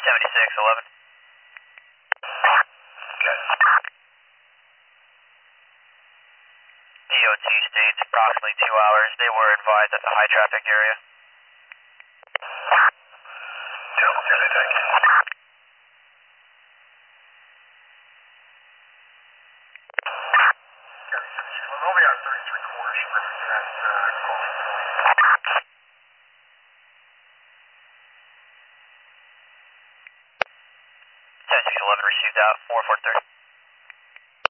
7611. Okay. DOT states approximately 2 hours. They were advised at the high traffic area. Okay, thank you. We'll be out 33 quarters. She represents Coastal Point. 7611 received out, 4430.